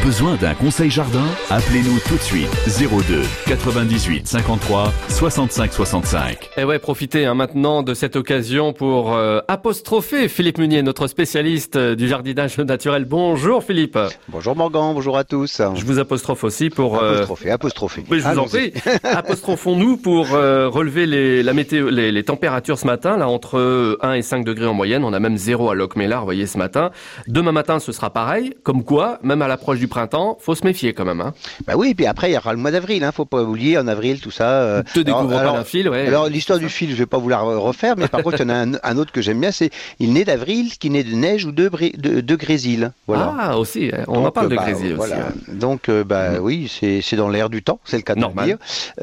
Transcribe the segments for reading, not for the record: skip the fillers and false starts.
Besoin d'un conseil jardin? Appelez-nous tout de suite 02 98 53 65 65. Et ouais, profitez maintenant de cette occasion pour apostropher Philippe Munier, notre spécialiste du jardinage naturel. Bonjour Philippe. Bonjour Morgan, bonjour à tous. Je vous apostrophe aussi pour... Apostropher. Oui, je vous en prie. Apostrophons-nous pour relever les températures ce matin, là entre 1 et 5 degrés en moyenne. On a même 0 à Locmélard, vous voyez, ce matin. Demain matin, ce sera pareil. Comme quoi, même à l'approche du printemps, faut se méfier quand même. Hein. Bah oui, et puis après, il y aura le mois d'avril, hein, faut pas oublier, en avril, tout ça. Te découvre pas d'un fil, ouais. Alors, l'histoire du fil, je vais pas vous la refaire, mais par contre, il y en a un autre que j'aime bien, c'est il naît d'avril, qui naît de neige ou de grésil. Voilà. Ah, aussi, on en parle de grésil aussi. Voilà. Ouais. Donc, oui, c'est dans l'air du temps, c'est le cas de le dire.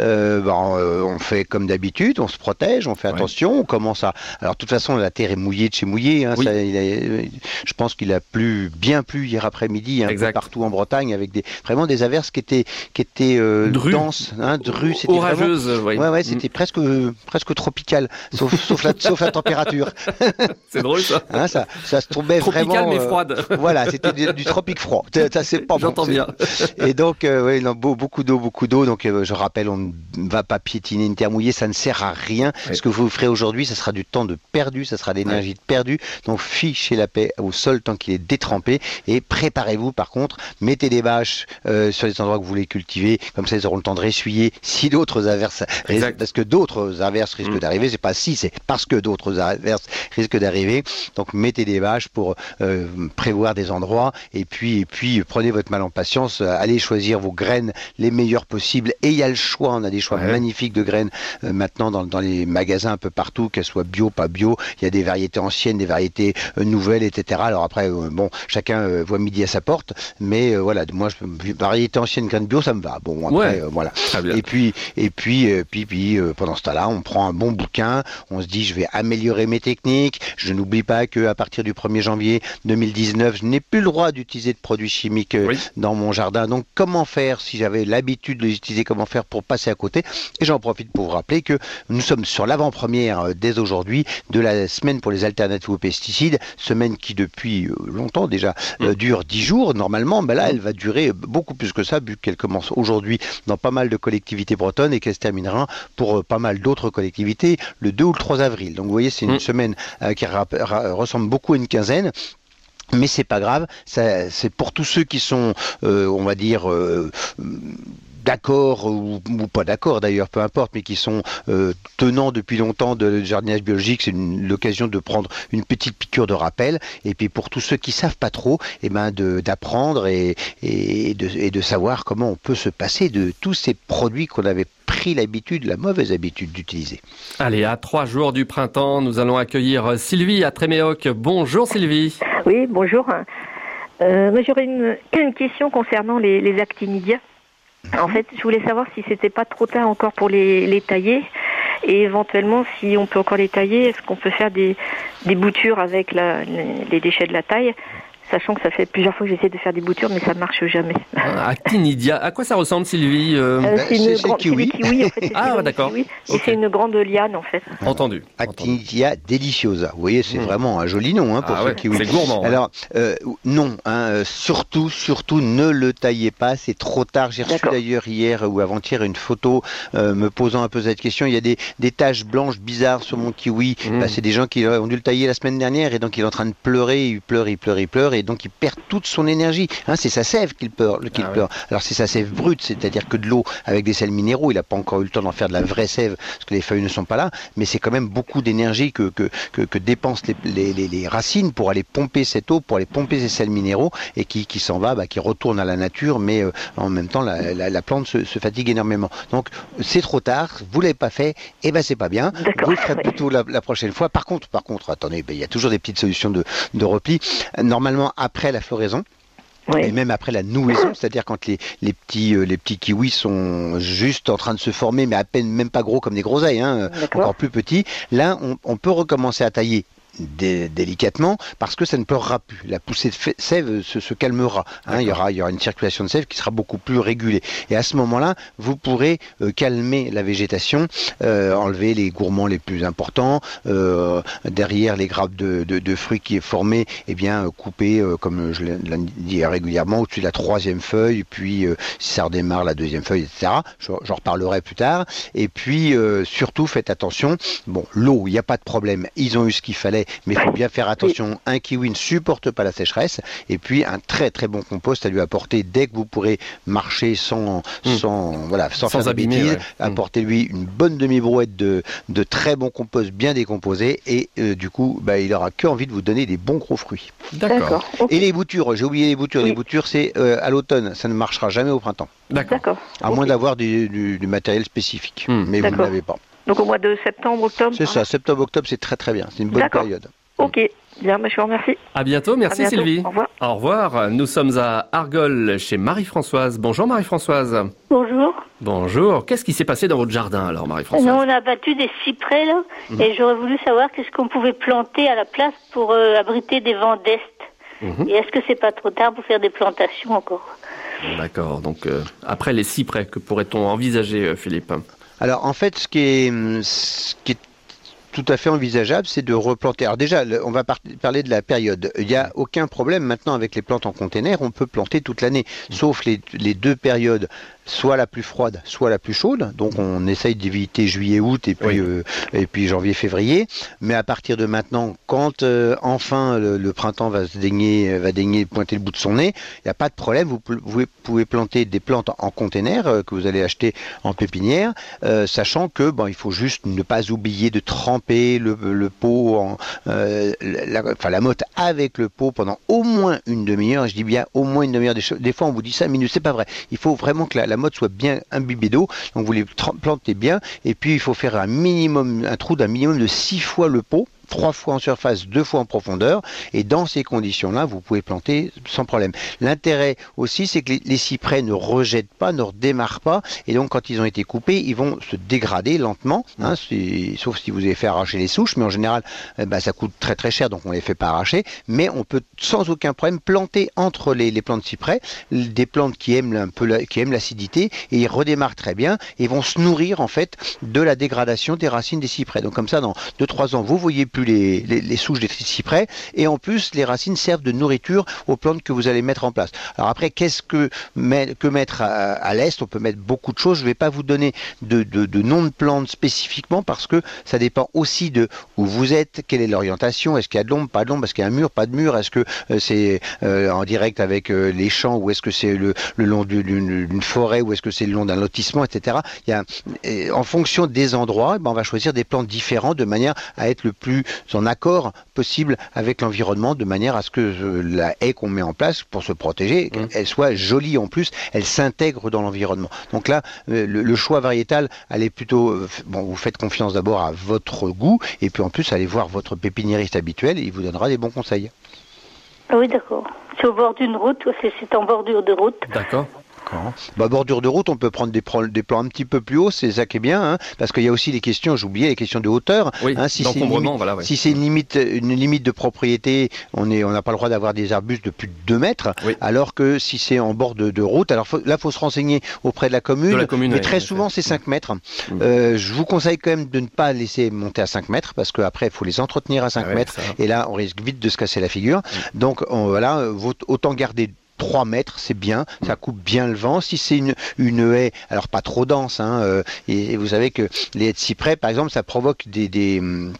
On fait comme d'habitude, on se protège, on fait attention, on commence à... Alors, de toute façon, la terre est mouillée de chez mouillée. Hein, oui. Je pense qu'il a bien plu hier après-midi, un peu partout en Bretagne, avec vraiment des averses qui étaient denses, hein, drues. Orageuses, oui. Ouais, c'était presque tropical, sauf la température. C'est drôle ça. Hein, ça se trouvait tropical, vraiment... mais froide. Voilà, c'était du tropique froid. Ça, c'est pas bon. J'entends bien. Et donc, beaucoup d'eau. Donc, je rappelle, on ne va pas piétiner une terre mouillée, ça ne sert à rien. Oui. Ce que vous ferez aujourd'hui, ça sera du temps de perdu, ça sera de l'énergie de perdu. Donc, fichez la paix au sol tant qu'il est détrempé et préparez-vous par contre, mettez des bâches sur les endroits que vous voulez cultiver, comme ça ils auront le temps de ressuyer si d'autres averses, parce que d'autres averses risquent d'arriver, c'est pas si, c'est parce que d'autres averses risquent d'arriver, donc mettez des bâches pour prévoir des endroits et puis prenez votre mal en patience, allez choisir vos graines les meilleures possibles et il y a le choix, on a des choix magnifiques de graines maintenant dans les magasins un peu partout, qu'elles soient bio, pas bio, il y a des variétés anciennes, des variétés nouvelles, etc. Alors après, chacun voit midi à sa porte, mais voilà, moi, variété ancienne, graine bio, ça me va. Bon, après, voilà. Et puis, pendant ce temps-là, on prend un bon bouquin, on se dit, je vais améliorer mes techniques, je n'oublie pas qu'à partir du 1er janvier 2019, je n'ai plus le droit d'utiliser de produits chimiques dans mon jardin. Donc, comment faire, si j'avais l'habitude de les utiliser, comment faire pour passer à côté? Et j'en profite pour vous rappeler que nous sommes sur l'avant-première dès aujourd'hui de la semaine pour les alternatives aux pesticides, semaine qui depuis longtemps déjà dure 10 jours. Normalement, là, elle va durer beaucoup plus que ça, vu qu'elle commence aujourd'hui dans pas mal de collectivités bretonnes et qu'elle se terminera pour pas mal d'autres collectivités le 2 ou le 3 avril. Donc vous voyez, c'est une semaine qui ressemble beaucoup à une quinzaine. Mais c'est pas grave, c'est pour tous ceux qui sont, on va dire... d'accord ou pas d'accord d'ailleurs, peu importe, mais qui sont tenants depuis longtemps de jardinage biologique, c'est l'occasion de prendre une petite piqûre de rappel. Et puis pour tous ceux qui savent pas trop, d'apprendre et de savoir comment on peut se passer de tous ces produits qu'on avait pris la mauvaise habitude d'utiliser. Allez, à 3 jours du printemps, nous allons accueillir Sylvie à Tréméoc. Bonjour Sylvie. Oui, bonjour. Moi j'aurais une question concernant les actinidias. En fait, je voulais savoir si c'était pas trop tard encore pour les tailler et éventuellement si on peut encore les tailler, est-ce qu'on peut faire des boutures avec les déchets de la taille, sachant que ça fait plusieurs fois que j'essaie de faire des boutures mais ça marche jamais. Actinidia, à quoi ça ressemble Sylvie? C'est des kiwis en fait. D'accord. Okay. C'est une grande liane en fait. Entendu. Actinidia deliciosa. Vous voyez, c'est vraiment un joli nom pour ce kiwi. C'est gourmand. Alors non, surtout ne le taillez pas, c'est trop tard. J'ai reçu d'ailleurs hier ou avant-hier une photo me posant un peu cette question. Il y a des taches blanches bizarres sur mon kiwi. C'est des gens qui ont dû le tailler la semaine dernière et donc il est en train de pleurer, il pleure et donc il perd toute son énergie. C'est sa sève qu'il pleure. Alors c'est sa sève brute, c'est-à-dire que de l'eau avec des sels minéraux. Il n'a pas encore eu le temps d'en faire de la vraie sève parce que les feuilles ne sont pas là, mais c'est quand même beaucoup d'énergie que dépensent les racines pour aller pomper cette eau, pour aller pomper ces sels minéraux et qui s'en va, qui retourne à la nature, mais en même temps la plante se fatigue énormément. Donc c'est trop tard, vous l'avez pas fait, et c'est pas bien. Vous le ferez plutôt la prochaine fois. Par contre, attendez, il y a toujours des petites solutions de repli. Normalement, après la floraison, et même après la nouaison, c'est-à-dire quand les petits kiwis sont juste en train de se former, mais à peine même pas gros comme des groseilles, encore plus petits, là on peut recommencer à tailler délicatement, parce que ça ne pleurera plus. La poussée de sève se calmera. Hein, il y aura une circulation de sève qui sera beaucoup plus régulée. Et à ce moment-là, vous pourrez calmer la végétation, enlever les gourmands les plus importants, derrière les grappes de fruits qui est formé, eh bien couper, comme je l'ai dit régulièrement, au-dessus de la 3e feuille, puis si ça redémarre la 2e feuille, etc. J'en reparlerai plus tard. Et puis surtout, faites attention. Bon, l'eau, il n'y a pas de problème. Ils ont eu ce qu'il fallait, mais il faut bien faire attention. Un kiwi ne supporte pas la sécheresse. Et puis un très très bon compost à lui apporter dès que vous pourrez marcher sans faire de bêtises. Ouais. Apportez-lui une bonne demi-brouette de très bon compost bien décomposé et du coup, il n'aura que envie de vous donner des bons gros fruits. D'accord. Et les boutures, j'ai oublié les boutures. Oui. Les boutures, c'est à l'automne. Ça ne marchera jamais au printemps. D'accord. À moins d'avoir du matériel spécifique. Mais vous ne l'avez pas. Donc au mois de septembre, octobre. C'est ça, septembre-octobre, c'est très très bien. C'est une bonne période. Ok, bien, je vous remercie. À bientôt, merci Sylvie. Au revoir. Au revoir. Nous sommes à Argol chez Marie-Françoise. Bonjour Marie-Françoise. Bonjour. Bonjour. Qu'est-ce qui s'est passé dans votre jardin alors, Marie-Françoise? On a abattu des cyprès là, et j'aurais voulu savoir qu'est-ce qu'on pouvait planter à la place pour abriter des vents d'est. Et est-ce que c'est pas trop tard pour faire des plantations encore? D'accord. Donc après les cyprès, que pourrait-on envisager, Philippe? Alors en fait, ce qui est tout à fait envisageable, c'est de replanter. Alors déjà, on va parler de la période. Il n'y a aucun problème maintenant avec les plantes en container, on peut planter toute l'année, sauf les 2 périodes, soit la plus froide, soit la plus chaude. Donc on essaye d'éviter juillet-août et puis janvier-février. Mais à partir de maintenant, quand enfin le printemps va daigner pointer le bout de son nez, il n'y a pas de problème. Vous pouvez planter des plantes en container que vous allez acheter en pépinière, sachant que il faut juste ne pas oublier de tremper le pot, la motte avec le pot pendant au moins une demi-heure. Je dis bien au moins une demi-heure. Des fois on vous dit 5 minutes, c'est pas vrai. Il faut vraiment que la motte soit bien imbibée d'eau, donc vous les plantez bien, et puis il faut faire un trou d'un minimum de 6 fois le pot, 3 fois en surface, 2 fois en profondeur, et dans ces conditions-là, vous pouvez planter sans problème. L'intérêt aussi, c'est que les cyprès ne rejettent pas, ne redémarrent pas, et donc quand ils ont été coupés, ils vont se dégrader lentement, sauf si vous avez fait arracher les souches, mais en général, ça coûte très très cher, donc on ne les fait pas arracher, mais on peut sans aucun problème planter entre les plants de cyprès des plantes qui aiment l'acidité, et ils redémarrent très bien, et vont se nourrir en fait de la dégradation des racines des cyprès. Donc comme ça, dans 2-3 ans, vous voyez plus les souches des cyprès, et en plus les racines servent de nourriture aux plantes que vous allez mettre en place. Alors après, qu'est-ce que mettre à l'est? On peut mettre beaucoup de choses. Je ne vais pas vous donner de nom de plantes spécifiquement, parce que ça dépend aussi de où vous êtes, quelle est l'orientation, est-ce qu'il y a de l'ombre, pas de l'ombre, est-ce qu'il y a un mur, pas de mur, est-ce que c'est en direct avec les champs, ou est-ce que c'est le long d'une forêt, ou est-ce que c'est le long d'un lotissement, etc. En fonction des endroits, on va choisir des plantes différentes de manière à être le plus en accord possible avec l'environnement, de manière à ce que la haie qu'on met en place pour se protéger, elle soit jolie en plus, elle s'intègre dans l'environnement. Donc là, le choix variétal, allez plutôt, vous faites confiance d'abord à votre goût, et puis en plus, allez voir votre pépiniériste habituel, et il vous donnera des bons conseils. Ah oui, d'accord. C'est au bord d'une route, c'est en bordure de route. D'accord. Bordure de route, on peut prendre des plans un petit peu plus hauts, c'est ça qui est bien, parce qu'il y a aussi les questions, j'oubliais les questions de hauteur. Oui, d'encombrement, voilà. Si c'est une limite de propriété, on n'a pas le droit d'avoir des arbustes de plus de 2 mètres, alors que si c'est en bord de route, alors là, il faut se renseigner auprès de la commune, mais très souvent, c'est 5 mètres. Je vous conseille quand même de ne pas laisser monter à 5 mètres, parce qu'après, il faut les entretenir à 5 mètres, et là, on risque vite de se casser la figure. Donc, autant garder 3 mètres, c'est bien, ça coupe bien le vent. Si c'est une haie, alors pas trop dense, et vous savez que les haies de cyprès, par exemple, ça provoque des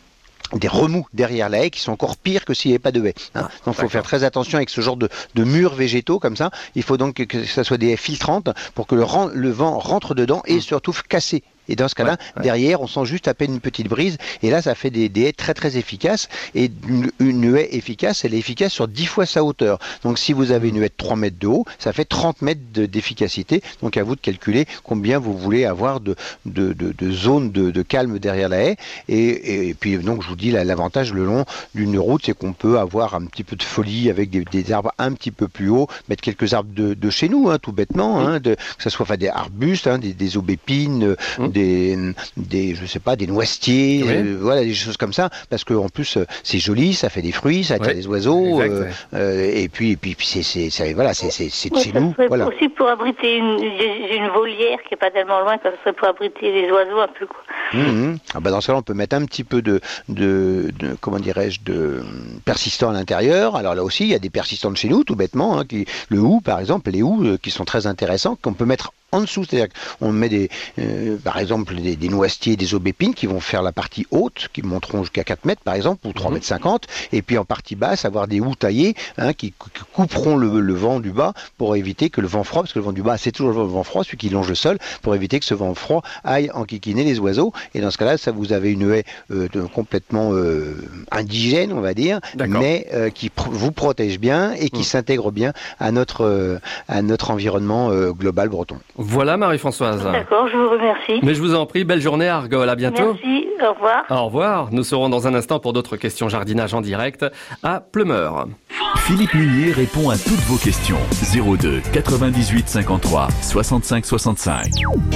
remous derrière la haie qui sont encore pires que s'il n'y avait pas de haie. Donc il faut faire très attention avec ce genre de murs végétaux comme ça. Il faut donc que ce soit des haies filtrantes pour que le vent rentre dedans et surtout casser. Et dans ce cas-là, derrière, on sent juste à peine une petite brise. Et là, ça fait des haies très très efficaces. Et une haie efficace, elle est efficace sur 10 fois sa hauteur. Donc si vous avez une haie de 3 mètres de haut, ça fait 30 mètres d'efficacité. Donc à vous de calculer combien vous voulez avoir de zones de calme derrière la haie. Et puis donc je vous dis, l'avantage le long d'une route, c'est qu'on peut avoir un petit peu de folie avec des arbres un petit peu plus hauts, mettre quelques arbres de chez nous, tout bêtement, que ce soit des arbustes, des aubépines, je sais pas, des noisetiers, voilà, des choses comme ça, parce que en plus c'est joli, ça fait des fruits, ça attire des oiseaux, et puis c'est voilà, c'est de chez nous. Voilà. Aussi pour abriter une volière qui est pas tellement loin, ça serait pour abriter les oiseaux un peu, quoi. Ah bah dans ce cas-là, on peut mettre un petit peu de comment dirais-je, de persistant à l'intérieur. Alors là aussi, il y a des persistants de chez nous, tout bêtement, hein, le hou, par exemple, les hous qui sont très intéressants, qu'on peut mettre en dessous, c'est-à-dire qu'on met par exemple des noisetiers, des aubépines qui vont faire la partie haute, qui monteront jusqu'à 4 mètres par exemple, ou 3 mètres 50, et puis en partie basse, avoir des hous taillés qui couperont le vent du bas pour éviter que le vent froid, parce que le vent du bas c'est toujours le vent froid, celui qui longe le sol, pour éviter que ce vent froid aille enquiquiner les oiseaux, et dans ce cas-là, ça vous avez une haie complètement indigène, on va dire, mais qui vous protège bien et qui s'intègre bien à notre environnement global breton. Voilà Marie-Françoise. D'accord, je vous remercie. Mais je vous en prie, belle journée à Argol, à bientôt. Merci, au revoir. Au revoir, nous serons dans un instant pour d'autres questions jardinage en direct à Pleumeur. Philippe Munier répond à toutes vos questions. 02 98 53 65 65.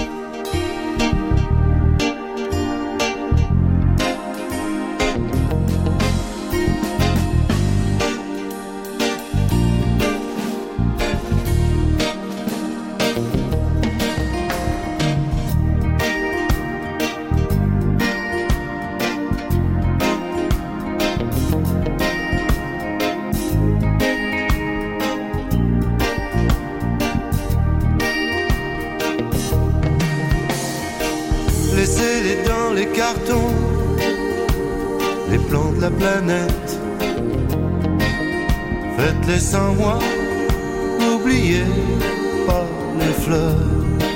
Laissez-les dans les cartons, les plans de la planète. Faites-les sans moi, n'oubliez pas les fleurs.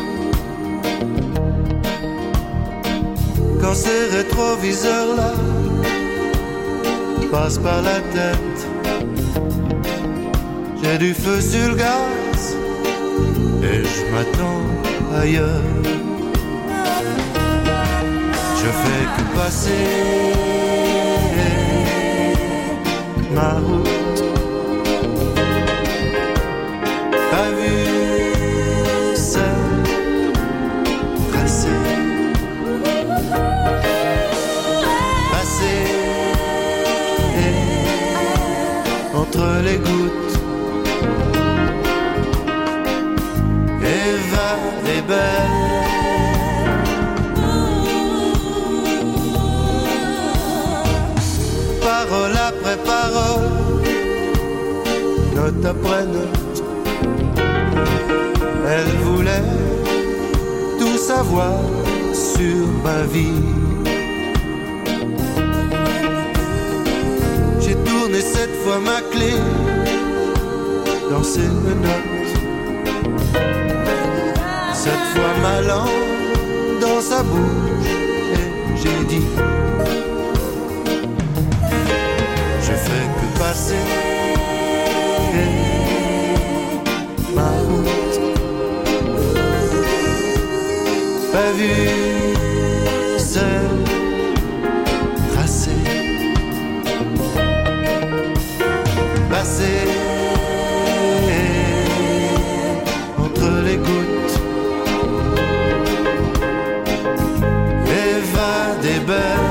Quand ces rétroviseurs-là passent par la tête, j'ai du feu sur le gaz et je m'attends ailleurs. Je fais que passer ma route, pas vu seul tracé, passer entre les gouttes, Eva est belle. Parole après parole, note après note, elle voulait tout savoir sur ma vie. J'ai tourné cette fois ma clé dans ses menottes, cette fois ma langue dans sa bouche, et j'ai dit: je fais que passer ma route, pas vu seul tracé, passer entre les gouttes, Eva des belles.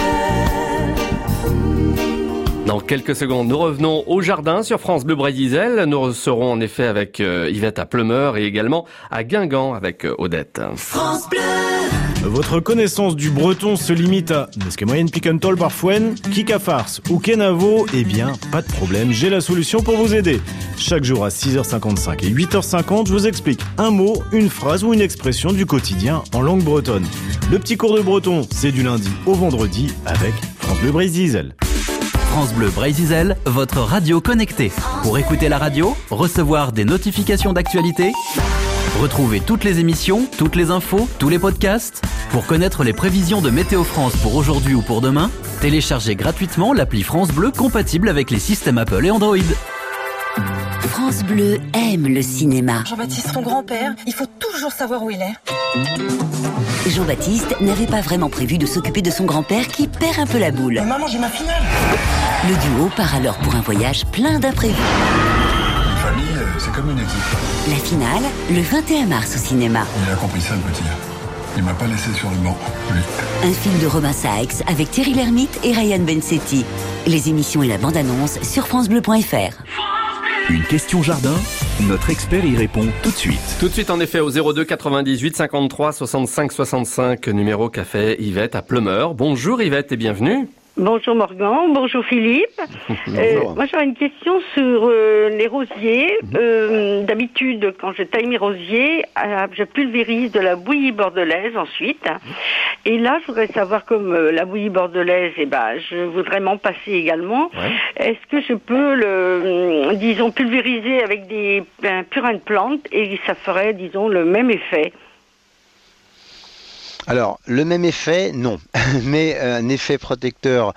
Dans quelques secondes, nous revenons au jardin sur France Bleu Brésil. Nous serons en effet avec Yvette à Pleumeur et également à Guingamp avec Odette. France Bleu. Votre connaissance du breton se limite à Nesque moyenne picantol parfouen, kika farce ou kenavo? Eh bien, pas de problème, j'ai la solution pour vous aider. Chaque jour à 6h55 et 8h50, je vous explique un mot, une phrase ou une expression du quotidien en langue bretonne. Le petit cours de breton, c'est du lundi au vendredi avec France Bleu Brésil. France Bleu Brésil, votre radio connectée. Pour écouter la radio, recevoir des notifications d'actualité, retrouver toutes les émissions, toutes les infos, tous les podcasts. Pour connaître les prévisions de Météo France pour aujourd'hui ou pour demain, téléchargez gratuitement l'appli France Bleu compatible avec les systèmes Apple et Android. France Bleu aime le cinéma. Jean-Baptiste, son grand-père, il faut toujours savoir où il est. Jean-Baptiste n'avait pas vraiment prévu de s'occuper de son grand-père qui perd un peu la boule. Mais maman, j'ai ma finale. Le duo part alors pour un voyage plein d'imprévus. Une famille, c'est comme une équipe. La finale, le 21 mars au cinéma. Il a compris ça, le petit. Il m'a pas laissé sur le banc. Un film de Robin Sachs avec Thierry Lhermitte et Ryan Bensetti. Les émissions et la bande-annonce sur francebleu.fr. Une question jardin, notre expert y répond tout de suite. Tout de suite en effet au 02 98 53 65 65, numéro café Yvette à Pleumeur. Bonjour Yvette et bienvenue. Bonjour Morgan, bonjour Philippe. Moi j'aurais une question sur les rosiers. D'habitude quand je taille mes rosiers, je pulvérise de la bouillie bordelaise ensuite. Et là je voudrais savoir comme la bouillie bordelaise, je voudrais m'en passer également. Ouais. Est-ce que je peux pulvériser avec un purin de plantes et ça ferait le même effet? Alors, le même effet, non. Mais un effet protecteur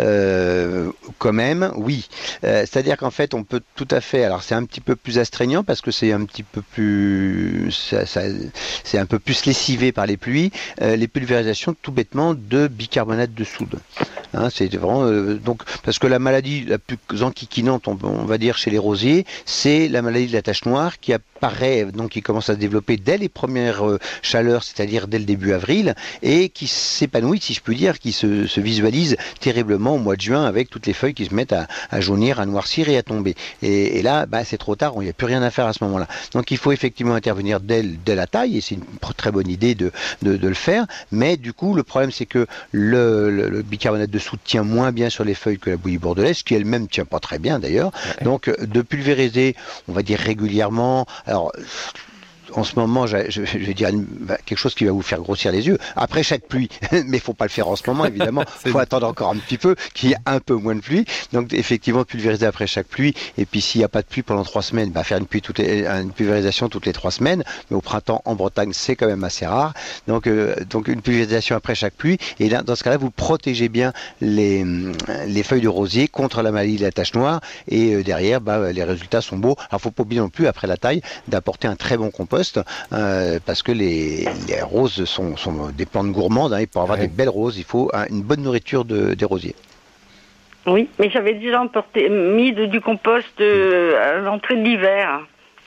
quand même, oui. C'est-à-dire qu'en fait, on peut tout à fait... Alors, c'est un petit peu plus astreignant parce que c'est un petit peu plus... c'est un peu plus lessivé par les pluies. Les pulvérisations, tout bêtement, de bicarbonate de soude. Hein, c'est vraiment... donc, parce que la maladie la plus enquiquinante, on va dire, chez les rosiers, c'est la maladie de la tache noire qui apparaît, donc qui commence à se développer dès les premières chaleurs, c'est-à-dire dès le début avril, et qui s'épanouit, si je puis dire, qui se visualise terriblement au mois de juin avec toutes les feuilles qui se mettent à jaunir, à noircir et à tomber. Et là, c'est trop tard, il n'y a plus rien à faire à ce moment-là. Donc il faut effectivement intervenir dès la taille, et c'est une très bonne idée de le faire, mais du coup, le problème c'est que le bicarbonate de soude tient moins bien sur les feuilles que la bouillie bordelaise, qui elle-même ne tient pas très bien d'ailleurs. Ouais. Donc de pulvériser, on va dire régulièrement, alors... En ce moment, je vais dire quelque chose qui va vous faire grossir les yeux. Après chaque pluie, mais il ne faut pas le faire en ce moment, évidemment. Il faut attendre encore un petit peu, qu'il y ait un peu moins de pluie. Donc, effectivement, pulvériser après chaque pluie. Et puis, s'il n'y a pas de pluie pendant 3 semaines, faire une pulvérisation toutes les 3 semaines. Mais au printemps, en Bretagne, c'est quand même assez rare. Donc une pulvérisation après chaque pluie. Et là, dans ce cas-là, vous protégez bien les feuilles de rosier contre la maladie de la tache noire. Et derrière, les résultats sont beaux. Alors, il ne faut pas oublier non plus, après la taille, d'apporter un très bon compost. Parce que les roses sont des plantes gourmandes, et pour avoir des belles roses, il faut une bonne nourriture des rosiers. Oui, mais j'avais déjà mis du compost à l'entrée de l'hiver.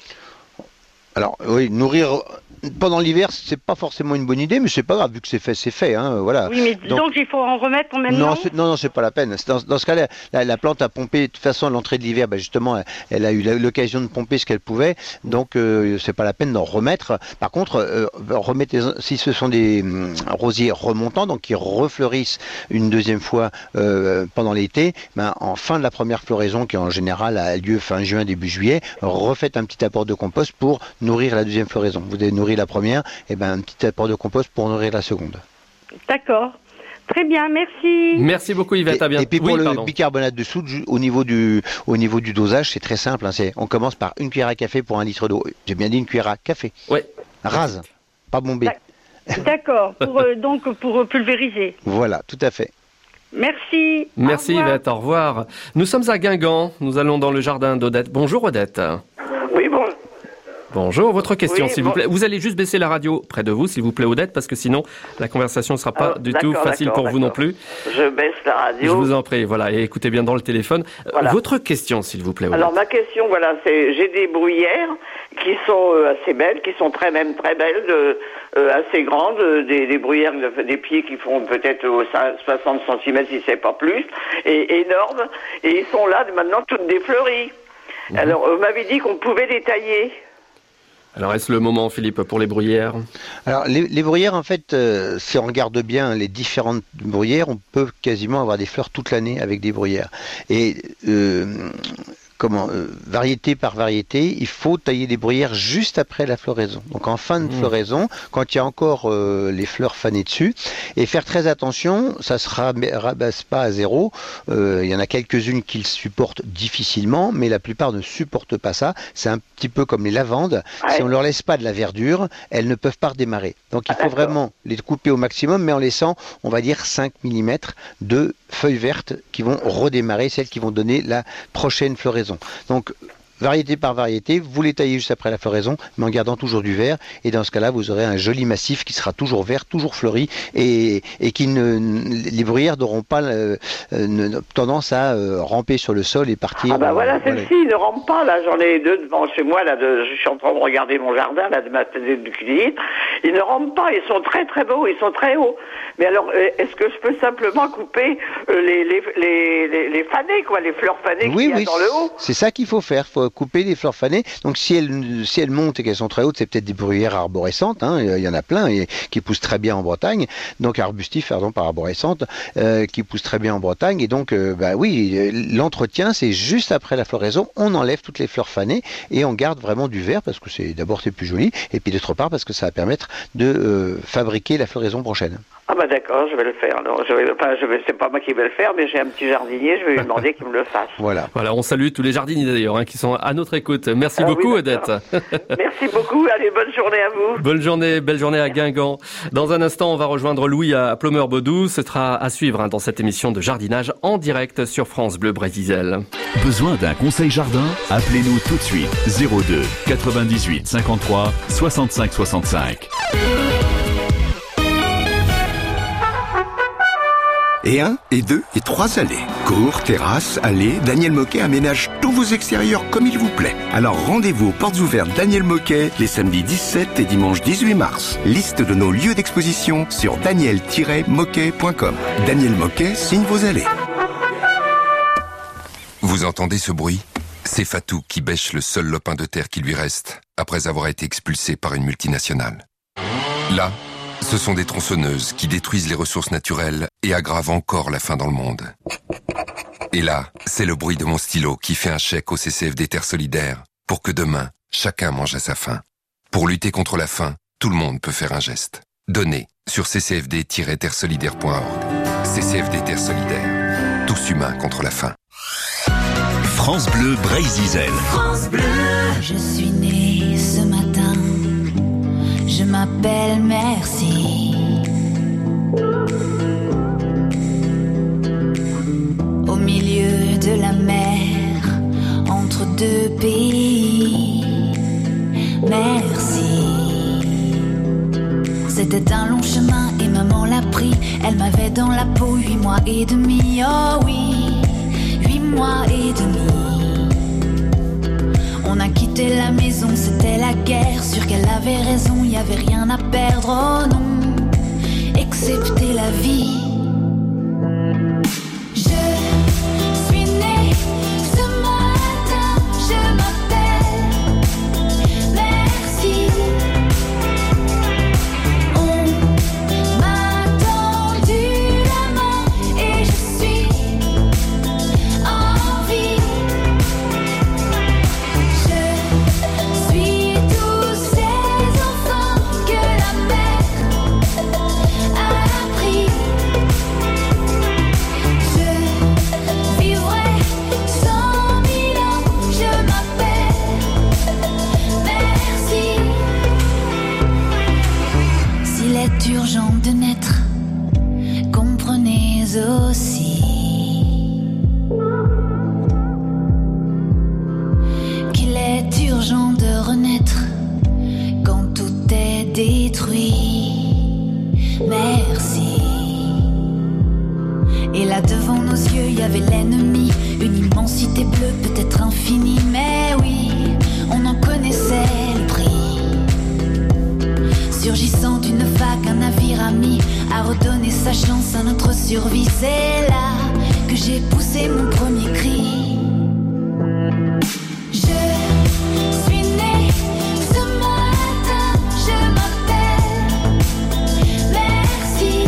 Alors oui, nourrir pendant l'hiver, c'est pas forcément une bonne idée, mais c'est pas grave, vu que c'est fait, hein, voilà. Oui, mais donc il faut en remettre en même temps. Non, c'est pas la peine. Dans ce cas-là, la plante a pompé de toute façon à l'entrée de l'hiver, justement, elle a eu l'occasion de pomper ce qu'elle pouvait, donc c'est pas la peine d'en remettre. Par contre, remettez, si ce sont des rosiers remontants, donc qui refleurissent une deuxième fois pendant l'été, en fin de la première floraison, qui en général a lieu fin juin, début juillet, refaites un petit apport de compost pour nourrir la deuxième floraison. Vous avez nourri la première, et un petit apport de compost pour nourrir la seconde. D'accord. Très bien, merci. Merci beaucoup Yvette, à bientôt. Et puis pour le bicarbonate de soude, au niveau du dosage, c'est très simple. On commence par 1 cuillère à café pour 1 litre d'eau. J'ai bien dit 1 cuillère à café. Oui. Rase, pas bombée. D'accord, pour pulvériser. Voilà, tout à fait. Merci. Merci Yvette, au revoir. Nous sommes à Guingamp, nous allons dans le jardin d'Odette. Bonjour Odette. Oui, bon. Bonjour, votre question s'il vous plaît. Vous allez juste baisser la radio près de vous s'il vous plaît Odette, parce que sinon la conversation ne sera pas du tout facile pour vous non plus. Je baisse la radio. Je vous en prie, voilà, et écoutez bien dans le téléphone. Voilà. Votre question s'il vous plaît Odette. Alors ma question, c'est j'ai des bruyères qui sont assez belles, qui sont très belles, assez grandes, des bruyères, des pieds qui font peut-être 60 cm si c'est pas plus, et énormes, et ils sont là maintenant toutes défleuries. Alors on m'avait dit qu'on pouvait les tailler. Alors, est-ce le moment, Philippe, pour les bruyères ? Alors, les bruyères, en fait, si on regarde bien les différentes bruyères, on peut quasiment avoir des fleurs toute l'année avec des bruyères. Et variété par variété, il faut tailler des bruyères juste après la floraison. Donc en fin de floraison, quand il y a encore les fleurs fanées dessus, et faire très attention, ça se rabaisse pas à zéro. Il y en a quelques-unes qui le supportent difficilement, mais la plupart ne supportent pas ça. C'est un petit peu comme les lavandes. Ouais. Si on leur laisse pas de la verdure, elles ne peuvent pas redémarrer. Donc il faut vraiment les couper au maximum, mais en laissant, on va dire 5 mm de feuilles vertes qui vont redémarrer, celles qui vont donner la prochaine floraison. Donc, variété par variété, vous les taillez juste après la floraison, mais en gardant toujours du vert. Et dans ce cas-là, vous aurez un joli massif qui sera toujours vert, toujours fleuri, et qui les bruyères n'auront pas tendance à ramper sur le sol et partir. Celle-ci ne rampe pas. Là, j'en ai 2 devant chez moi. Là, je suis en train de regarder mon jardin là de ma du cuisine, ils ne rampent pas, ils sont très très beaux, ils sont très hauts. Mais alors, est-ce que je peux simplement couper les fanés, quoi, les fleurs fanées qu'il y a dans le haut? C'est ça qu'il faut faire, il faut couper les fleurs fanées. Donc si elles montent et qu'elles sont très hautes, c'est peut-être des bruyères arborescentes, hein, il y en a plein et qui poussent très bien en Bretagne, donc arbustifs, pardon, par arborescentes, qui poussent très bien en Bretagne. Et donc, l'entretien, c'est juste après la floraison, on enlève toutes les fleurs fanées et on garde vraiment du vert parce que d'abord c'est plus joli et puis d'autre part parce que ça va permettre de fabriquer la floraison prochaine. Ah bah d'accord, je vais le faire. Alors, c'est pas moi qui vais le faire, mais j'ai un petit jardinier, je vais lui demander qu'il me le fasse. Voilà, on salue tous les jardiniers d'ailleurs qui sont à notre écoute. Merci beaucoup, Odette. Merci beaucoup, allez, bonne journée à vous. Bonne journée, belle journée à Guingamp. Dans un instant, on va rejoindre Louis à Plomeur-Baudou. Ce sera à suivre dans cette émission de jardinage en direct sur France Bleu Brésil. Besoin d'un conseil jardin? Appelez-nous tout de suite 02 98 53 65 65. Et 1, et 2, et 3 allées. Cours, terrasse, allées, Daniel Moquet aménage tous vos extérieurs comme il vous plaît. Alors rendez-vous aux portes ouvertes Daniel Moquet les samedis 17 et dimanche 18 mars. Liste de nos lieux d'exposition sur daniel-moquet.com. Daniel Moquet signe vos allées. Vous entendez ce bruit? C'est Fatou qui bêche le seul lopin de terre qui lui reste après avoir été expulsé par une multinationale. Là, ce sont des tronçonneuses qui détruisent les ressources naturelles et aggravent encore la faim dans le monde. Et là, c'est le bruit de mon stylo qui fait un chèque au CCFD Terre Solidaire pour que demain, chacun mange à sa faim. Pour lutter contre la faim, tout le monde peut faire un geste. Donnez sur ccfd-terresolidaire.org. CCFD Terre Solidaire. Tous humains contre la faim. France Bleu Brésil. France Bleu. Je suis née ce matin. Je m'appelle Merci. Au milieu de la mer, entre deux pays. Merci. C'était un long chemin et maman l'a pris. Elle m'avait dans la peau 8 mois et demi. Oh oui, 8 mois et demi. On a quitté la maison, c'était la guerre. Sûr qu'elle avait raison, y avait rien à perdre, oh non, excepté la vie. Je suis née ce matin, je m'appelle Merci. On m'a tendu la main et je suis en vie. Je suis tous ces enfants que la mer a pris. Je vivrai 100 000 ans, je m'appelle Merci. S'il est urgent de naître, comprenez aussi qu'il est urgent de renaître quand tout est détruit. Merci. Et là devant nos yeux, il y avait l'ennemi, une immensité bleue, peut-être infinie, mais oui, on en connaissait le prix. Surgissant d'une vague, un navire ami a redonné sa chance à notre survie. C'est là que j'ai poussé mon premier cri. Je suis née ce matin, je m'appelle Merci.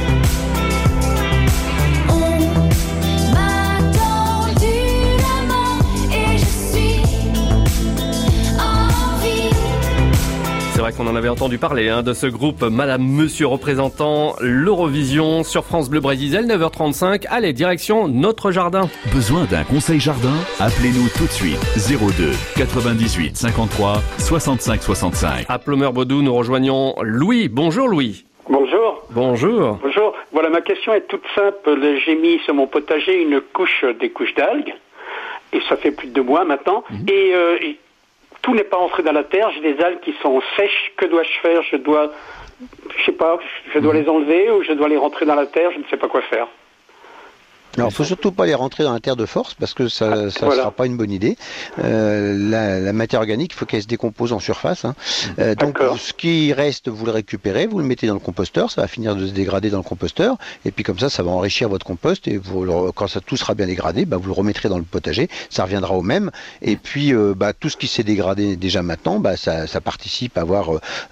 On m'a tendu la main et je suis en vie. C'est vrai qu'on en avait entendu parler de ce groupe Madame Monsieur représentant l'Eurovision sur France Bleu Brésil, 9h35. Allez, direction notre jardin. Besoin d'un conseil jardin? Appelez-nous tout de suite 02 98 53 65 65. À Plomeur-Baudou, nous rejoignons Louis. Bonjour Louis. Bonjour. Bonjour. Bonjour. Voilà, ma question est toute simple. J'ai mis sur mon potager des couches d'algues, et ça fait plus de 2 mois maintenant, et tout n'est pas entré dans la terre. J'ai des algues qui sont sèches. Que dois-je faire? Je dois les enlever ou je dois les rentrer dans la terre? Je ne sais pas quoi faire. Alors, faut surtout pas les rentrer dans la terre de force parce que ça sera pas une bonne idée. La matière organique, il faut qu'elle se décompose en surface. Hein. Donc, ce qui reste, vous le récupérez, vous le mettez dans le composteur, ça va finir de se dégrader dans le composteur, et puis comme ça va enrichir votre compost. Et quand tout sera bien dégradé, vous le remettrez dans le potager, ça reviendra au même. Et puis, tout ce qui s'est dégradé déjà maintenant, ça participe à avoir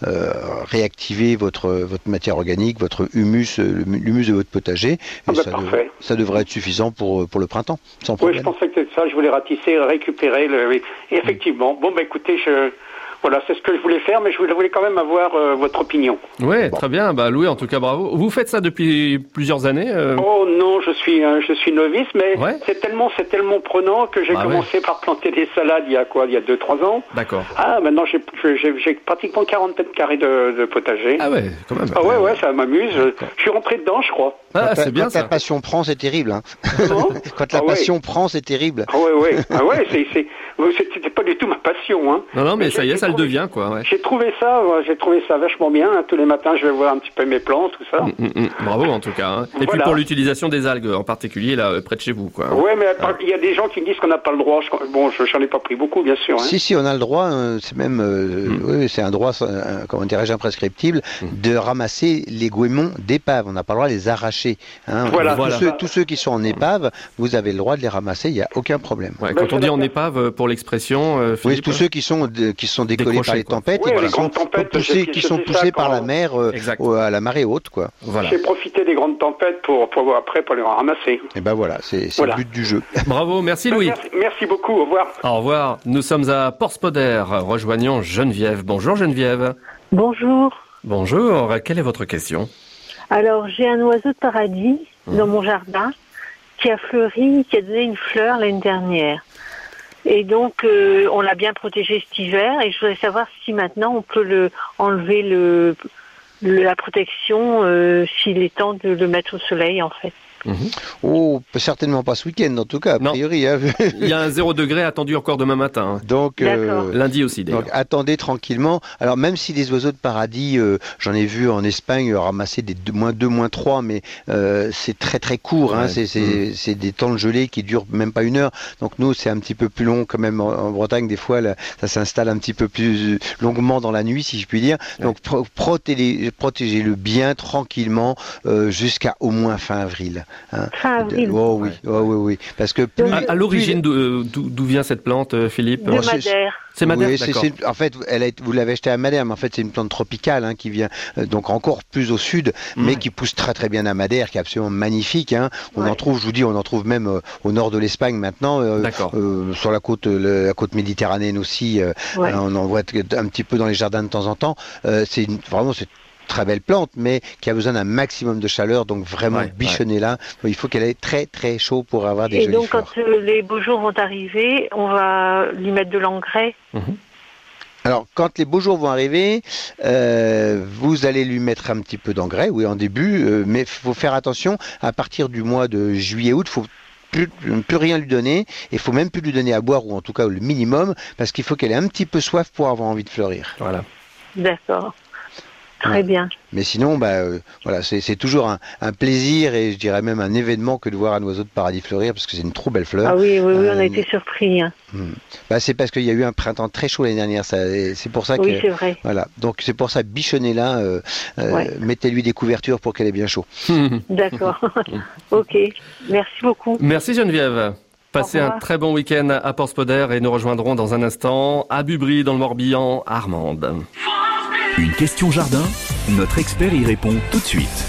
réactivé votre matière organique, votre humus, l'humus de votre potager. Et ça devrait être suffisant pour le printemps, sans problème. Oui, je pensais que c'était ça, je voulais ratisser, récupérer. Et effectivement, écoutez, voilà, c'est ce que je voulais faire, mais je voulais quand même avoir votre opinion. Oui, très bien. Louis, en tout cas, bravo. Vous faites ça depuis plusieurs années Oh non, je suis novice, mais c'est tellement prenant que j'ai commencé par planter des salades il y a 2-3 ans. D'accord. Ah, maintenant j'ai pratiquement 40 mètres carrés de potager. Ah ouais, quand même. Ah ouais, ça m'amuse. Je suis rentré dedans, je crois. Ah, c'est bien ça. Quand la passion prend, c'est terrible. Hein. Quand la passion prend, c'est terrible. Ah ouais, c'était pas du tout ma passion. Hein. Non, mais ça y est, ça le devient, quoi. Ouais. J'ai trouvé ça vachement bien. Hein. Tous les matins, je vais voir un petit peu mes plantes, tout ça. Bravo, en tout cas. Hein. Et puis pour l'utilisation des algues, en particulier, là, près de chez vous, quoi. Ouais, mais il y a des gens qui me disent qu'on n'a pas le droit. J'en ai pas pris beaucoup, bien sûr. Hein. Si, on a le droit. C'est même, c'est un droit, comment dirais-je, imprescriptible, de ramasser les goémons d'épave. On n'a pas le droit de les arracher. Hein. Voilà. Tous ceux qui sont en épave, vous avez le droit de les ramasser. Il n'y a aucun problème. Ouais, quand on dit en épave, pour l'expression, oui, tous ceux qui sont décollés par les tempêtes et qui sont poussés par la mer à la marée haute, quoi. Voilà. J'ai profité des grandes tempêtes pour les ramasser. Et voilà, c'est le but du jeu. Bravo, merci Louis. Merci beaucoup, au revoir. Au revoir. Nous sommes à Porspoder, rejoignons Geneviève. Bonjour Geneviève. Bonjour. Bonjour, quelle est votre question? Alors, j'ai un oiseau de paradis dans mon jardin qui a fleuri, qui a donné une fleur l'année dernière. Et donc, on l'a bien protégé cet hiver et je voudrais savoir si maintenant on peut enlever la protection s'il est temps de le mettre au soleil, en fait. Oh, certainement pas ce week-end, en tout cas, a priori. Hein. Il y a un 0 degré attendu encore demain matin. Hein. Donc, lundi aussi, d'ailleurs. Donc, attendez tranquillement. Alors, même si les oiseaux de paradis, j'en ai vu en Espagne ramasser des -2, -3, mais c'est très très court. Hein. C'est des temps de gelée qui durent même pas 1 heure. Donc, nous, c'est un petit peu plus long quand même en Bretagne. Des fois, ça s'installe un petit peu plus longuement dans la nuit, si je puis dire. Donc, protégez-le bien, tranquillement, jusqu'à au moins fin avril. Hein. Fin avril. Oui. Parce que à l'origine, d'où vient cette plante, Philippe? De Madère. C'est Madère, en fait, vous l'avez achetée à Madère, mais en fait, c'est une plante tropicale qui vient donc encore plus au sud, mais qui pousse très très bien à Madère, qui est absolument magnifique. Hein. On en trouve, je vous dis, on en trouve même au nord de l'Espagne maintenant, sur la côte méditerranéenne aussi. On en voit un petit peu dans les jardins de temps en temps. C'est très belle plante, mais qui a besoin d'un maximum de chaleur, donc vraiment bichonnez-la. Il faut qu'elle ait très très chaud pour avoir des jolies fleurs. Et donc quand les beaux jours vont arriver, on va lui mettre de l'engrais. Alors, quand les beaux jours vont arriver, vous allez lui mettre un petit peu d'engrais, oui, en début, mais il faut faire attention, à partir du mois de juillet-août, il faut plus rien lui donner, et il faut même plus lui donner à boire, ou en tout cas le minimum, parce qu'il faut qu'elle ait un petit peu soif pour avoir envie de fleurir. Voilà. D'accord. Très bien. Mais sinon, c'est toujours un plaisir et je dirais même un événement que de voir un oiseau de paradis fleurir parce que c'est une trop belle fleur. Ah oui, on a été surpris. Hein. C'est parce qu'il y a eu un printemps très chaud l'année dernière. C'est pour ça que. Oui, c'est vrai. Voilà. Donc c'est pour ça, bichonnez-la, mettez-lui des couvertures pour qu'elle ait bien chaud. D'accord. Ok. Merci beaucoup. Merci Geneviève. Passez un très bon week-end à Porspoder et nous rejoindrons dans un instant à Bubry dans le Morbihan, Armande. Une question jardin, notre expert y répond tout de suite.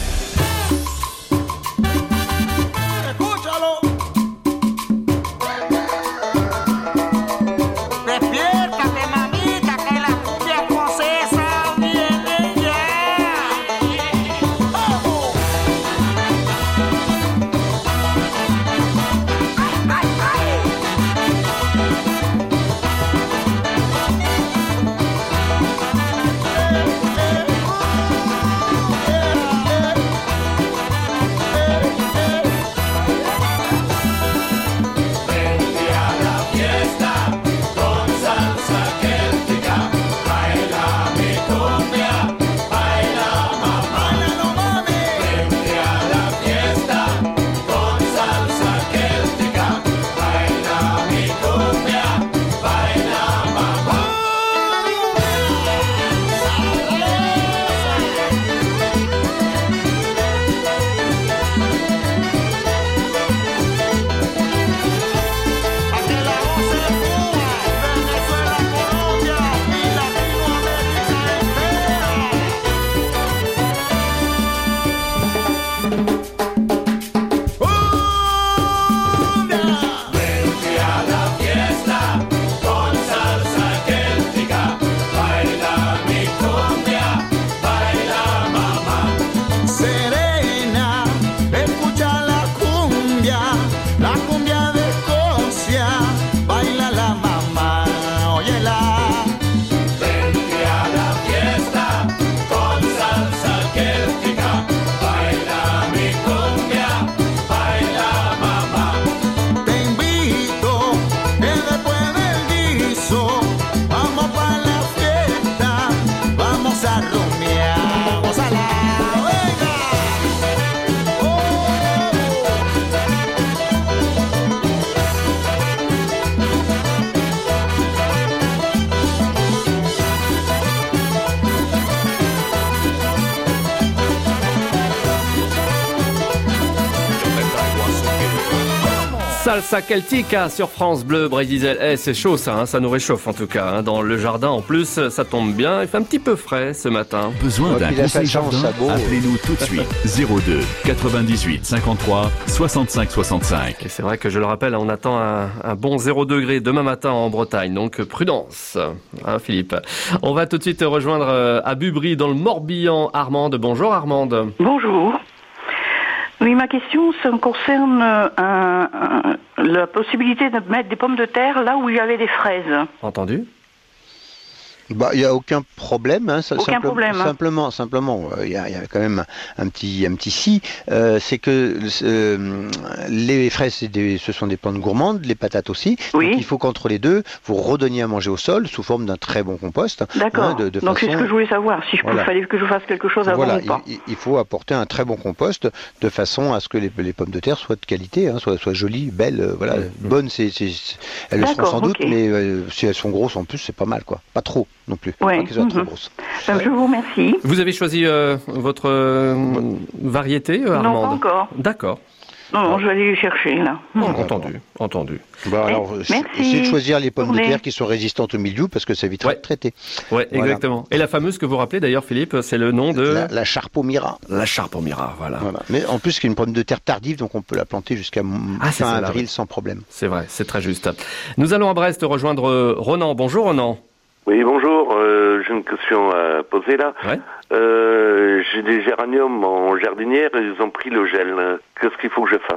Salsa Celtica sur France Bleu, Brésil. C'est chaud ça, hein, ça nous réchauffe en tout cas. Hein, dans le jardin en plus, ça tombe bien. Il fait un petit peu frais ce matin. Besoin d'un conseil jardin? Appelez-nous tout de suite. 02 98 53 65 65. Et c'est vrai que je le rappelle, on attend un bon 0 degré demain matin en Bretagne. Donc prudence, hein, Philippe. On va tout de suite rejoindre à Bubry dans le Morbihan Armande. Bonjour Armande. Bonjour. Oui, ma question concerne la possibilité de mettre des pommes de terre là où il y avait des fraises. Entendu. Bah, il n'y a aucun problème. Hein, problème. Simplement, il y a quand même un petit si. C'est que les fraises, ce sont des plantes gourmandes, les patates aussi. Oui. Donc il faut qu'entre les deux, vous redonniez à manger au sol sous forme d'un très bon compost. D'accord. Hein, donc c'est ce que je voulais savoir. Si il fallait que je fasse quelque chose avant ou pas. Il faut apporter un très bon compost de façon à ce que les pommes de terre soient de qualité, hein, soient jolies, belles, bonnes. Elles le seront sans doute, mais si elles sont grosses en plus, c'est pas mal, quoi. Pas trop. Non plus. Ouais. Pas qu'elles soient trop grosses. Je vous remercie. Vous avez choisi votre variété, Armande? Non, pas encore. D'accord. Non, je vais aller les chercher, là. Entendu. Bah, alors, essayez de choisir les pommes de terre qui sont résistantes au mildiou, parce que ça évitera de traiter. Oui, exactement. Et la fameuse que vous rappelez, d'ailleurs, Philippe, c'est le nom de... La Charpomira. La Charpomira, voilà. Mais en plus, c'est une pomme de terre tardive, donc on peut la planter jusqu'à fin avril sans problème. C'est vrai, c'est très juste. Nous allons à Brest rejoindre Ronan. Bonjour, Ronan. Oui, bonjour. J'ai une question à poser là. Ouais. J'ai des géraniums en jardinière et ils ont pris le gel. Qu'est-ce qu'il faut que je fasse?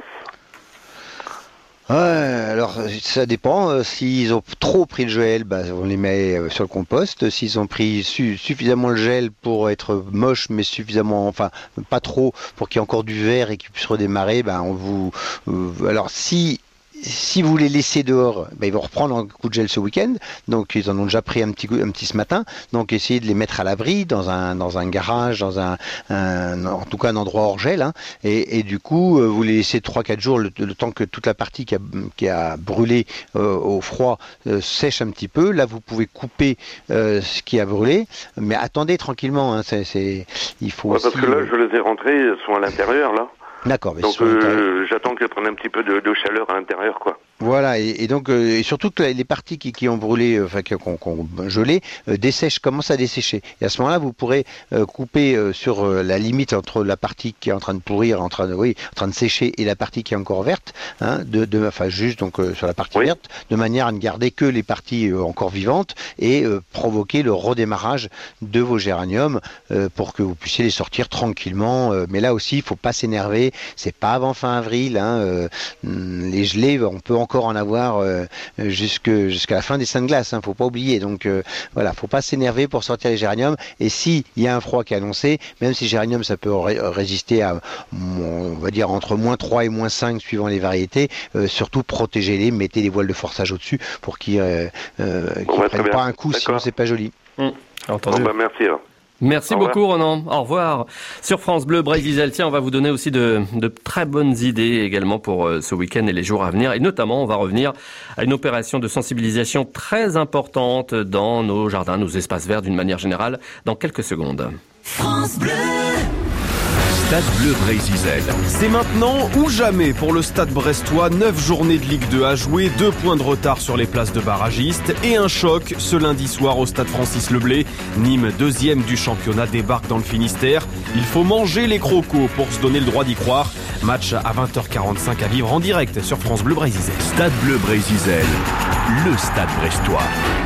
Alors ça dépend. S'ils ont trop pris le gel, on les met sur le compost. S'ils ont pris suffisamment le gel pour être moche, mais suffisamment, enfin pas trop pour qu'il y ait encore du vert et qu'ils puissent redémarrer, alors si vous les laissez dehors, ils vont reprendre un coup de gel ce week-end. Donc ils en ont déjà pris un petit ce matin. Donc essayez de les mettre à l'abri dans un garage, dans en tout cas un endroit hors gel. Hein. Et du coup, vous les laissez 3-4 jours, le temps que toute la partie qui a brûlé au froid sèche un petit peu. Là, vous pouvez couper ce qui a brûlé, mais attendez tranquillement. Hein. Il faut. Parce que là, je les ai rentrés, ils sont à l'intérieur là. D'accord. Donc j'attends qu'elles prennent un petit peu de chaleur à l'intérieur, quoi. Voilà, et donc et surtout que les parties qui ont brûlé, qui ont gelé, commencent à dessécher. Et à ce moment-là, vous pourrez couper sur la limite entre la partie qui est en train de pourrir, en train de sécher, et la partie qui est encore verte, hein, juste sur la partie verte, de manière à ne garder que les parties encore vivantes et provoquer le redémarrage de vos géraniums pour que vous puissiez les sortir tranquillement. Mais là aussi, il faut pas s'énerver. C'est pas avant fin avril. Hein, les gelées, on peut encore en avoir jusqu'à la fin des Saintes Glaces, hein, faut pas oublier. Donc faut pas s'énerver pour sortir les géraniums. Et s'il y a un froid qui est annoncé, même si géranium ça peut résister à, on va dire, entre -3 et -5 suivant les variétés, surtout protégez-les, mettez des voiles de forçage au-dessus pour qu'ils prennent pas un coup, sinon c'est pas joli. Entendu. Merci. Alors. Merci beaucoup Ronan, au revoir. Sur France Bleu Brésil, tiens, on va vous donner aussi de très bonnes idées également pour ce week-end et les jours à venir. Et notamment, on va revenir à une opération de sensibilisation très importante dans nos jardins, nos espaces verts d'une manière générale, dans quelques secondes. France Bleu. Stade Bleu Brésil. C'est maintenant ou jamais pour le Stade brestois. 9 journées de Ligue 2 à jouer, 2 points de retard sur les places de barragistes et un choc ce lundi soir au Stade Francis Leblay. Nîmes, 2e du championnat, débarque dans le Finistère. Il faut manger les crocos pour se donner le droit d'y croire. Match à 20h45 à vivre en direct sur France Bleu Brésil. Stade Bleu Brésil, le Stade brestois.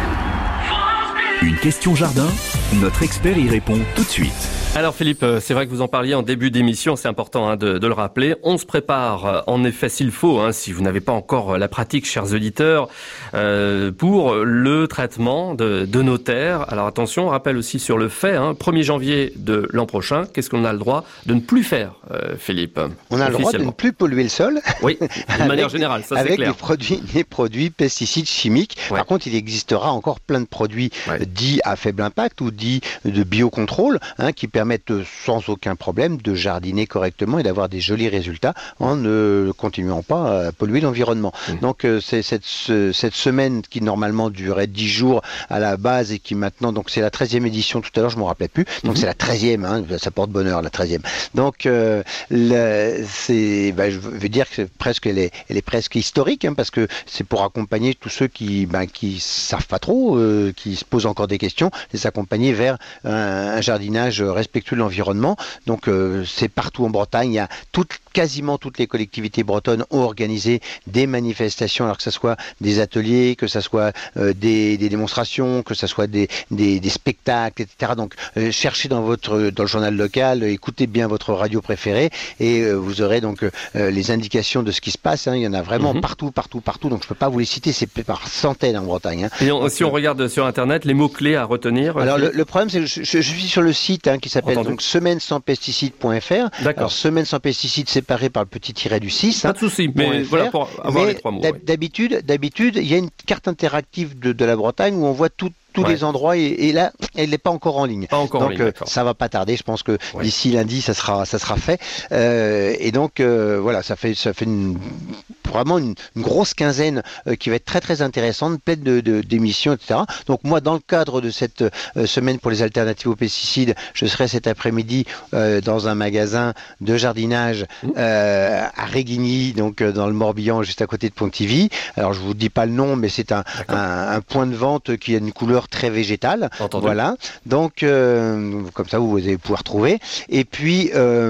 Une question jardin, notre expert y répond tout de suite. Alors Philippe, c'est vrai que vous en parliez en début d'émission, c'est important de le rappeler. On se prépare, en effet s'il faut, si vous n'avez pas encore la pratique, chers auditeurs, pour le traitement de nos terres. Alors attention, on rappelle aussi sur le fait, 1er janvier de l'an prochain, qu'est-ce qu'on a le droit de ne plus faire, Philippe? On a le droit de ne plus polluer le sol. Oui, de manière générale, ça c'est clair. Avec les produits pesticides chimiques. Ouais. Par contre, il existera encore plein de produits dits à faible impact ou dits de biocontrôle, qui permettent permettent sans aucun problème de jardiner correctement et d'avoir des jolis résultats en ne continuant pas à polluer l'environnement. Donc c'est cette semaine qui normalement durait 10 jours à la base et qui maintenant, donc c'est la 13e édition, tout à l'heure je ne me rappelais plus, donc c'est la 13e, hein, ça porte bonheur la 13e. Donc je veux dire que elle est presque historique, hein, parce que c'est pour accompagner tous ceux qui savent pas trop, qui se posent encore des questions, les accompagner vers un jardinage respectueux de l'environnement. Donc c'est partout en Bretagne, il y a quasiment toutes les collectivités bretonnes ont organisé des manifestations, alors que ce soit des ateliers, que ce soit des démonstrations, que ce soit des spectacles, etc. Donc cherchez dans le journal local, écoutez bien votre radio préférée et vous aurez donc les indications de ce qui se passe. Hein. Il y en a vraiment partout. Donc je peux pas vous les citer, c'est par centaines en Bretagne. Hein. Et si on regarde sur Internet, les mots-clés à retenir. Alors le problème, c'est que je suis sur le site qui s'appelle donc semaine-sans-pesticides.fr. D'accord. Alors semaine sans pesticides séparé par le petit tiret du 6. Pas de souci, mais voilà pour avoir les trois mots. D'habitude, il y a une carte interactive de la Bretagne où on voit tous les endroits et là elle n'est pas encore en ligne. Donc ça va pas tarder, je pense que d'ici lundi ça sera fait et donc voilà, ça fait vraiment une grosse quinzaine qui va être très très intéressante, pleine d'émissions, etc. Donc moi, dans le cadre de cette semaine pour les alternatives aux pesticides, je serai cet après-midi dans un magasin de jardinage à Réguigny, donc dans le Morbihan, juste à côté de Pontivy. Alors je vous dis pas le nom, mais c'est un point de vente qui a une couleur très végétale. Entendu. Voilà. Donc comme ça vous allez pouvoir trouver. Et puis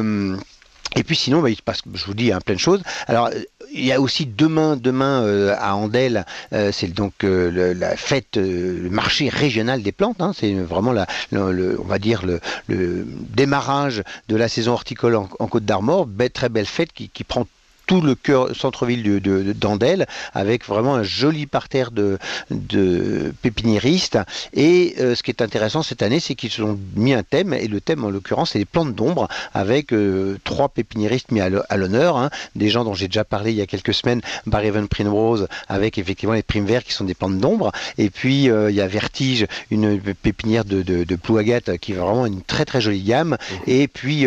sinon, il se passe, je vous dis, plein de choses. Alors, il y a aussi demain à Andelle, c'est donc la fête, le marché régional des plantes. Hein, c'est vraiment on va dire le démarrage de la saison horticole en Côte d'Armor. Très belle fête qui prend tout le cœur centre-ville d'Andelle, avec vraiment un joli parterre de pépiniéristes. Et ce qui est intéressant cette année, c'est qu'ils ont mis un thème, et le thème en l'occurrence c'est les plantes d'ombre, avec 3 pépiniéristes mis à l'honneur, hein, des gens dont j'ai déjà parlé il y a quelques semaines, Barraven Primrose, avec effectivement les primes verts qui sont des plantes d'ombre, et puis il y a Vertige, une pépinière de Plouagat qui est vraiment une très très jolie gamme, et puis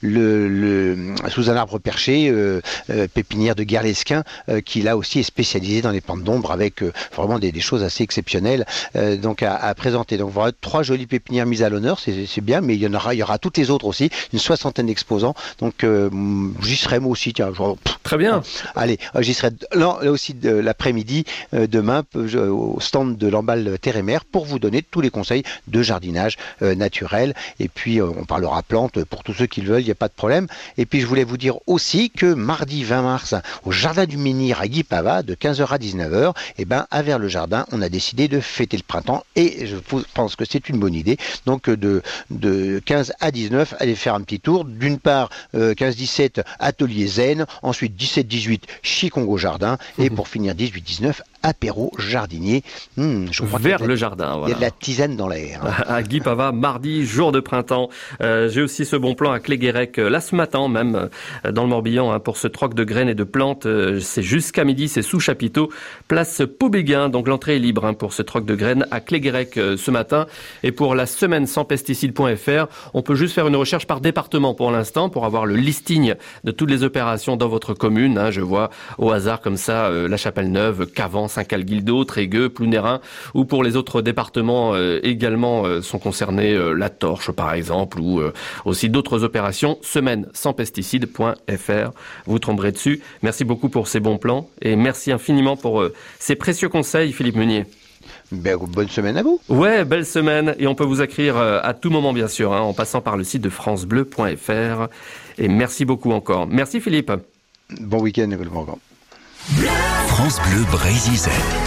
sous un arbre perché, pépinière de Guerlesquin qui là aussi est spécialisée dans les plantes d'ombre, avec vraiment des choses assez exceptionnelles donc à présenter. Donc voilà, 3 jolies pépinières mises à l'honneur, c'est bien, mais il y aura toutes les autres aussi, une 60aine d'exposants. Donc j'y serai moi aussi, tiens. Très bien. Allez, j'y serai là aussi l'après-midi demain au stand de l'emballe Terre et Mer pour vous donner tous les conseils de jardinage naturel. Et puis on parlera plantes pour tous ceux qui le veulent, il n'y a pas de problème. Et puis je voulais vous dire aussi que mardi 20 mars, au jardin du Menhir à Guipava, de 15h à 19h, à Vers-le-Jardin, on a décidé de fêter le printemps, et je pense que c'est une bonne idée. Donc de 15 à 19, allez faire un petit tour. D'une part, 15-17, atelier zen, ensuite 17-18, Chicongo Jardin, et pour finir 18-19, apéro jardinier. Je crois vers le jardin. Il y a de la tisane dans l'air. À Guipava, mardi, jour de printemps. J'ai aussi ce bon plan à Cléguérec, là ce matin même, dans le Morbihan, pour ce troc de graines et de plantes. C'est jusqu'à midi, c'est sous chapiteau, place Paubéguin. Donc l'entrée est libre pour ce troc de graines à Cléguérec ce matin. Et pour la semaine sans pesticides.fr, on peut juste faire une recherche par département pour l'instant, pour avoir le listing de toutes les opérations dans votre commune. Je vois au hasard comme ça La Chapelle-Neuve, Cavan, Saint-Calguildo, Trégueux, Plounérin, ou pour les autres départements également sont concernés, La Torche par exemple, ou aussi d'autres opérations. Semaine sans pesticides.fr, vous tomberez dessus. Merci beaucoup pour ces bons plans et merci infiniment pour ces précieux conseils, Philippe Meunier. Bonne semaine à vous. Ouais, belle semaine, et on peut vous écrire à tout moment bien sûr, en passant par le site de francebleu.fr. Et merci beaucoup encore. Merci Philippe. Bon week-end. France Bleu Brésil.